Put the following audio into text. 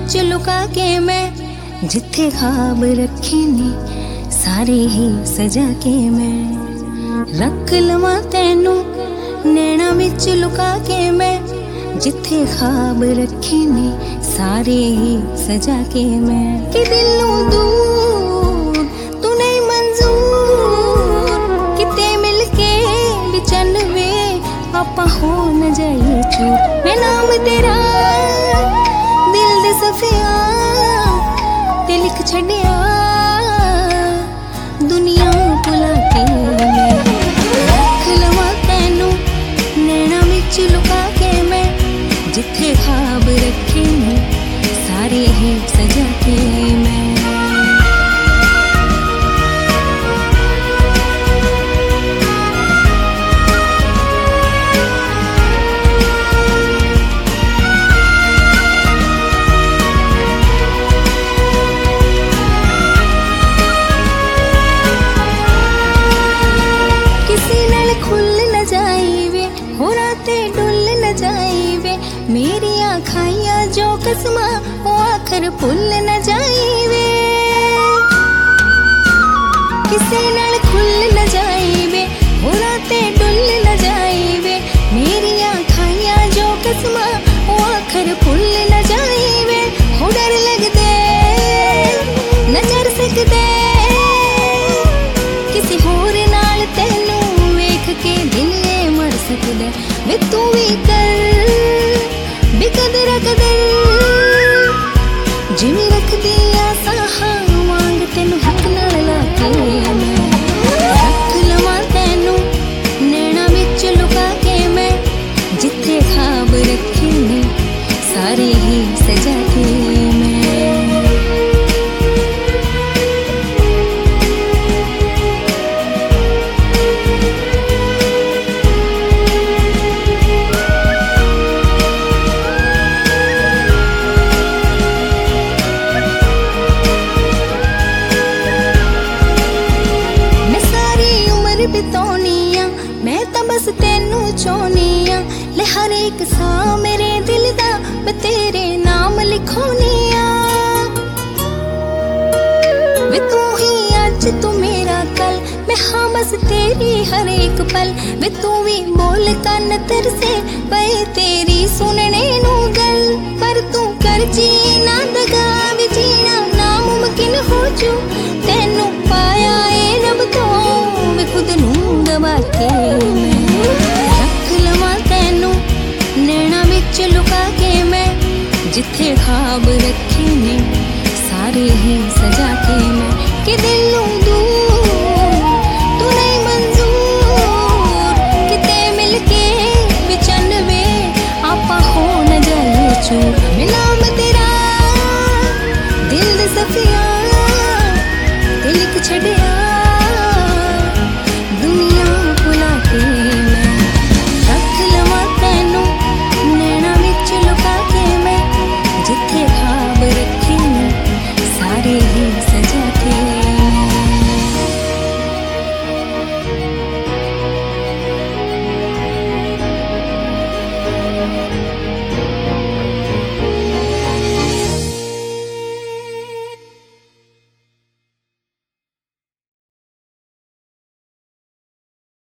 विच लुका के मैं जिथे ख्वाब रखे ने सारे ही सजा के मैं रख लवा तैनू नैना विच लुका के मैं जिथे ख्वाब रखे ने सारे ही सजा के मैं कि दिलों दूर तू नहीं मंजूर किते मिलके बिचन वे आपा हो न जाइए चूर मैं नाम तेरा दिल दे सफिया ते लिख छड़िया दुनिया भुला के मैं रख लवा तैनू नैना विच लुका के मैं जिथे ख्वाब रखे ने सारे ही सजा के मैं मेरी आखाइया जो कसमा वो आखर भुल न जाइवे किसी नाल खुल न जाइवे हो राते डुल न जाइवे मेरी आखाइया जो कसमा वो आखर भुल न जाइवे हो डर लगदे न चढ़ सकदे किसी होर नाल तैनू वेख के दिल ये मर सकदे वे तू भी कर बेकदर कदर जिवें रख दिया साहा वांग तेनू हक नाल लाके मैं रख लवां तैनू नैना विच लुका के मैं जिथे ख्वाब रखे ने सारे ही सजा के मैं बितौनिया मैं तो बस तेनू चाहनिया ले हर एक सा मेरे दिल दा मैं तेरे नाम लिखोनिया वे तू ही आज तू मेरा कल मैं हाँ बस तेरी हर एक पल वे तू भी बोल कन तरसे पे तेरी सुनने नू गल पर तू कर जीना दगा भी जीना नामुमकिन हो जू तेनू पाया ए रब तो